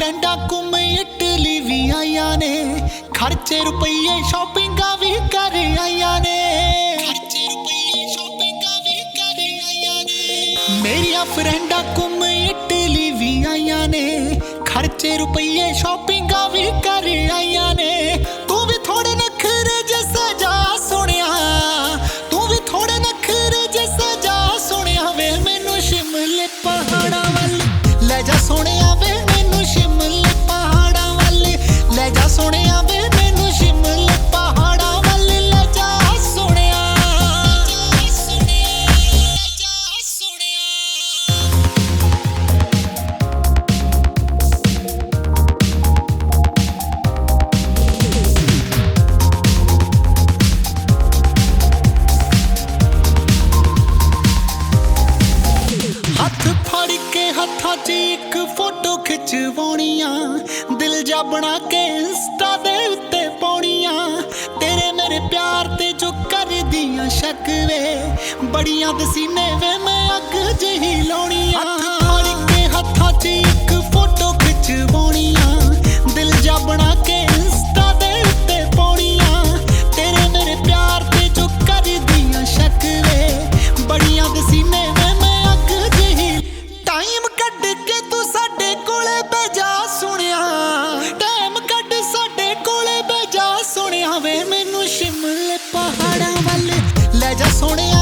फ्रेंडा घूम इटली भी आईया ने, खर्चे रुपये शॉपिंगा भी कर आईया ने, मेरिया फ्रेंडा घूम इटली भी आईया ने, खर्चे रुपये शॉपिंगा भी कर आईया ने। तू भी थोड़े नखरे जैसा जा सुनिया, तू भी थोड़े नखरे जैसा जा सुनिया वे, मैनू शिमले पहाड़ा वाल ले जा सोनिया वे, मैनू शिमले पहाड़ा वाल ले जा सोनिया वे, मैनू शिमले पहाड़ा वाल ले जा सोनिया। हथ फड़ के हथा च एक फोटो खिचवाउणियां, दिल जा बना के इंस्टा दे उत्ते पाउणियां, तेरे मेरे प्यार ते जो कर दियां शक वे, बड़ियां दसीने वे मैं अग जही लाउणियां। हथ फड़ के हथा च एक फोटो खिचवाउणियां, दिल जा बना के इंस्टा दे उत्ते पाउणियां, तेरे मेरे प्यार ते जो कर दियां शक वे, बड़ियां दसीने वे मैं अग जही। टाइम कट के तू साडे कोले बेजा सुनिया, टाइम कट साडे कोले बेजा सुनिया वे, मैनू शिमले पहाड़ा वाल ले जा सोनिया